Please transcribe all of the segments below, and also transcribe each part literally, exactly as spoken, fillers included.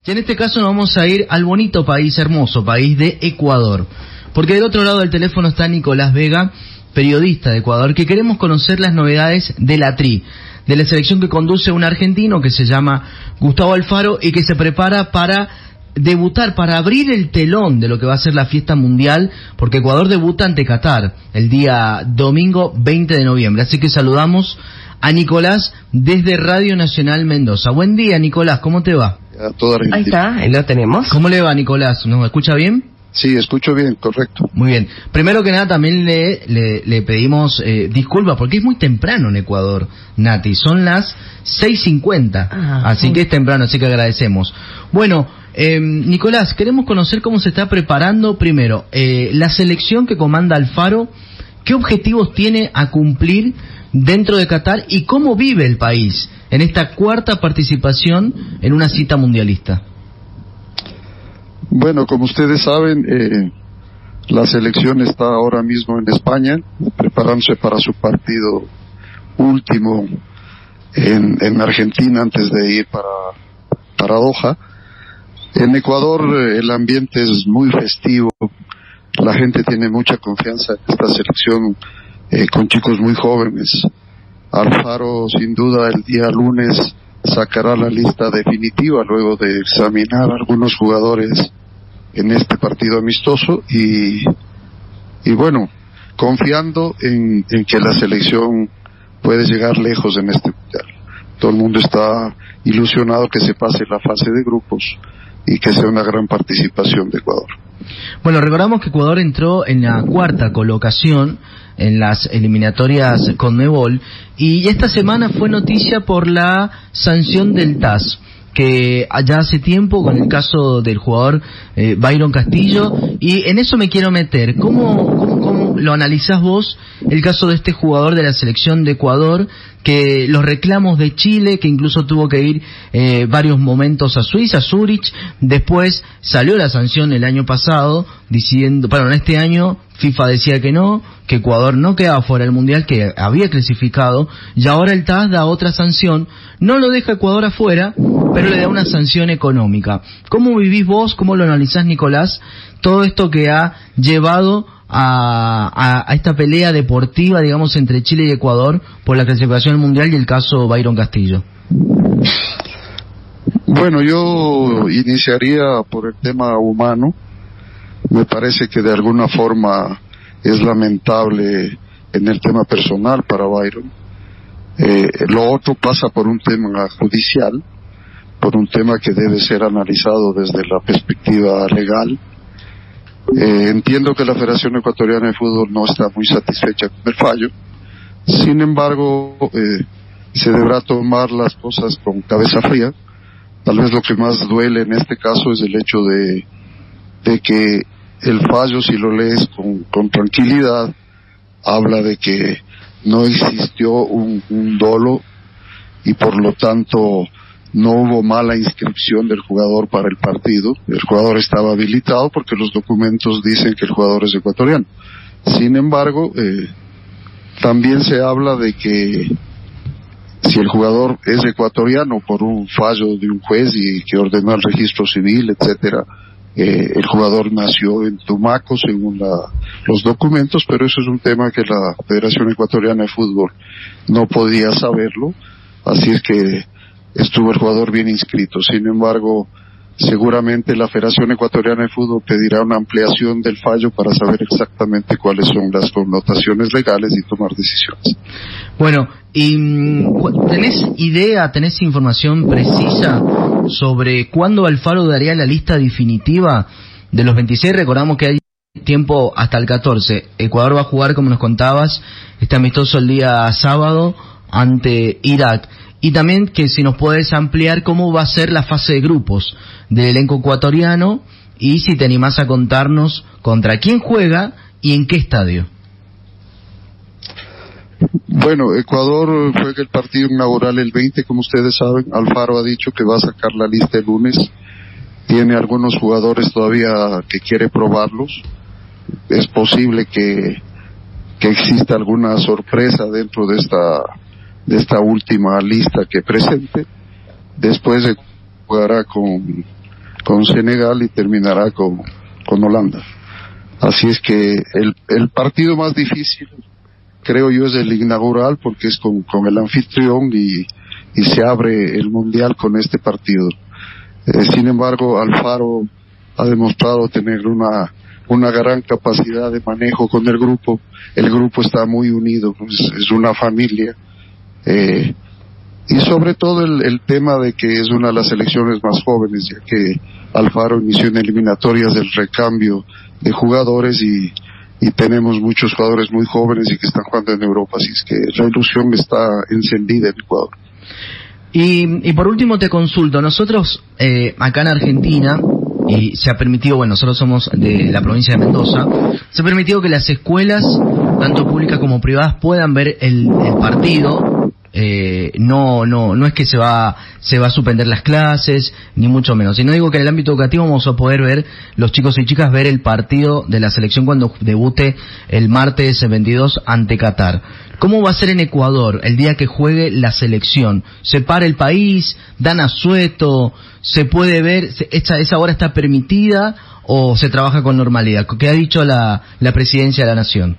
Y en este caso nos vamos a ir al bonito país, hermoso país de Ecuador, porque del otro lado del teléfono está Nicolás Vega, periodista de Ecuador, que queremos conocer las novedades de la Tri, de la selección que conduce un argentino que se llama Gustavo Alfaro y que se prepara para debutar, para abrir el telón de lo que va a ser la fiesta mundial, porque Ecuador debuta ante Qatar el día domingo veinte de noviembre. Así que saludamos a Nicolás desde Radio Nacional Mendoza. Buen día, Nicolás, ¿cómo te va? Toda ahí está, ahí lo tenemos. ¿Cómo le va, Nicolás? ¿Nos escucha bien? Sí, escucho bien, correcto. Muy bien. Primero que nada también le, le, le pedimos eh, disculpas porque es muy temprano en Ecuador, Nati. Son las seis cincuenta, ah, así sí. que es temprano, así que agradecemos. Bueno, eh, Nicolás, queremos conocer cómo se está preparando primero eh, la selección que comanda Alfaro, qué objetivos tiene a cumplir dentro de Qatar y cómo vive el país en esta cuarta participación en una cita mundialista. Bueno, como ustedes saben, eh, la selección está ahora mismo en España, preparándose para su partido último en, en Argentina antes de ir para, para Doha. En Ecuador eh, el ambiente es muy festivo, la gente tiene mucha confianza en esta selección eh, con chicos muy jóvenes. Alfaro sin duda el día lunes sacará la lista definitiva luego de examinar a algunos jugadores en este partido amistoso y, y bueno, confiando en, en que la selección puede llegar lejos en este mundial. Todo el mundo está ilusionado que se pase la fase de grupos y que sea una gran participación de Ecuador. Bueno, recordamos que Ecuador entró en la cuarta colocación en las eliminatorias Conmebol y esta semana fue noticia por la sanción del T A S, que allá hace tiempo con el caso del jugador eh, Byron Castillo, y en eso me quiero meter. ¿Cómo, cómo, cómo lo analizás vos el caso de este jugador de la selección de Ecuador, que los reclamos de Chile, que incluso tuvo que ir eh, varios momentos a Suiza, a Zurich, después salió la sanción el año pasado diciendo, perdón, este año FIFA decía que no, que Ecuador no quedaba fuera del Mundial, que había clasificado, y ahora el T A S da otra sanción, no lo deja Ecuador afuera, pero le da una sanción económica. ¿Cómo vivís vos, cómo lo analizás, Nicolás, todo esto que ha llevado a, a, a esta pelea deportiva, digamos, entre Chile y Ecuador por la clasificación del Mundial y el caso Byron Castillo? Bueno, yo iniciaría por el tema humano. Me parece que de alguna forma es lamentable en el tema personal para Byron. Eh, lo otro pasa por un tema judicial, por un tema que debe ser analizado desde la perspectiva legal. Eh, entiendo que la Federación Ecuatoriana de Fútbol no está muy satisfecha con el fallo. Sin embargo, eh, se deberá tomar las cosas con cabeza fría. Tal vez lo que más duele en este caso es el hecho de, de que el fallo, si lo lees con, con tranquilidad, habla de que no existió un, un dolo y por lo tanto no hubo mala inscripción del jugador para el partido. El jugador estaba habilitado porque los documentos dicen que el jugador es ecuatoriano. Sin embargo, eh, también se habla de que si el jugador es ecuatoriano por un fallo de un juez y que ordenó el registro civil, etcétera, eh, el jugador nació en Tumaco según la, los documentos, pero eso es un tema que la Federación Ecuatoriana de Fútbol no podía saberlo, así es que estuvo el jugador bien inscrito. Sin embargo, seguramente la Federación Ecuatoriana de Fútbol pedirá una ampliación del fallo para saber exactamente cuáles son las connotaciones legales y tomar decisiones. Bueno, y ¿tenés idea, tenés información precisa sobre cuándo Alfaro daría la lista definitiva de los veintiséis? Recordamos que hay tiempo hasta el catorce. Ecuador va a jugar, como nos contabas, este amistoso el día sábado ante Irak. Y también que si nos puedes ampliar cómo va a ser la fase de grupos del elenco ecuatoriano y si te animás a contarnos contra quién juega y en qué estadio. Bueno, Ecuador juega el partido inaugural el veinte, como ustedes saben. Alfaro ha dicho que va a sacar la lista el lunes. Tiene algunos jugadores todavía que quiere probarlos. Es posible que, que exista alguna sorpresa dentro de esta de esta última lista que presente. Después jugará con con Senegal y terminará con, con Holanda. Así es que el, el partido más difícil, creo yo, es el inaugural, porque es con, con el anfitrión y, y se abre el mundial con este partido. Eh, sin embargo, Alfaro ha demostrado tener una, una gran capacidad de manejo con el grupo. El grupo está muy unido, es, es una familia. Eh, y sobre todo el, el tema de que es una de las selecciones más jóvenes, ya que Alfaro inició en eliminatorias del recambio de jugadores y, y tenemos muchos jugadores muy jóvenes y que están jugando en Europa, así es que la ilusión está encendida en Ecuador. Y, y por último te consulto, nosotros eh, acá en Argentina, y se ha permitido, bueno, nosotros somos de la provincia de Mendoza, se ha permitido que las escuelas, tanto públicas como privadas, puedan ver el, el partido. Eh, no, no, no es que se va, se va a suspender las clases, ni mucho menos. Y no digo que en el ámbito educativo vamos a poder ver, los chicos y chicas, ver el partido de la selección cuando debute el martes veintidós ante Qatar. ¿Cómo va a ser en Ecuador el día que juegue la selección? ¿Se para el país? ¿Dan asueto? ¿Se puede ver? ¿Esa, esa hora está permitida o se trabaja con normalidad? ¿Qué ha dicho la, la presidencia de la Nación?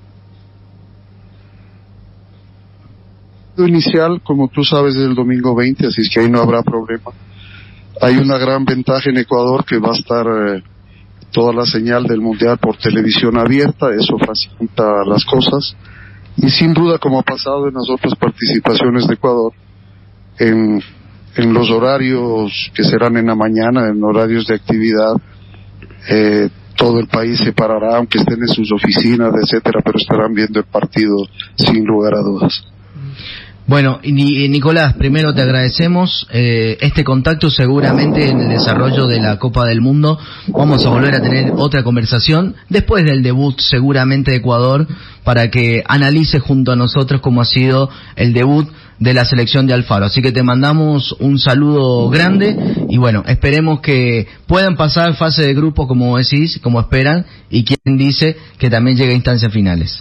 Inicial, como tú sabes, es el domingo veinte, así es que ahí no habrá problema. Hay una gran ventaja en Ecuador, que va a estar eh, toda la señal del mundial por televisión abierta, eso facilita las cosas, y sin duda, como ha pasado en las otras participaciones de Ecuador, en, en los horarios que serán en la mañana, en horarios de actividad, eh, todo el país se parará, aunque estén en sus oficinas, etcétera, pero estarán viendo el partido sin lugar a dudas. Bueno, y Nicolás, primero te agradecemos eh, este contacto. Seguramente en el desarrollo de la Copa del Mundo vamos a volver a tener otra conversación después del debut seguramente de Ecuador, para que analice junto a nosotros cómo ha sido el debut de la selección de Alfaro. Así que te mandamos un saludo grande y bueno, esperemos que puedan pasar fase de grupo como decís, como esperan, y quien dice que también llegue a instancias finales.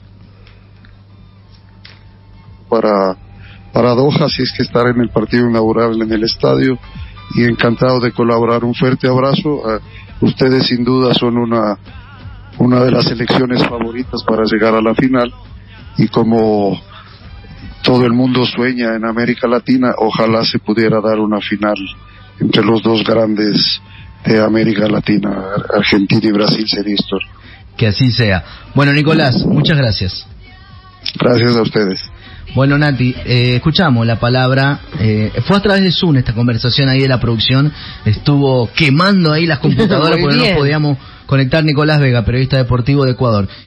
Para, para Doha, si es que estar en el partido inaugural en el estadio, y encantado de colaborar. Un fuerte abrazo. Uh, ustedes sin duda son una, una de las selecciones favoritas para llegar a la final, y como todo el mundo sueña en América Latina, ojalá se pudiera dar una final entre los dos grandes de América Latina, Argentina y Brasil. Sería historia. Que así sea. Bueno, Nicolás, muchas gracias. Gracias a ustedes. Bueno, Nati, eh, escuchamos la palabra, eh, fue a través de Zoom esta conversación ahí de la producción, estuvo quemando ahí las computadoras porque no nos podíamos conectar. Nicolás Vega, periodista deportivo de Ecuador.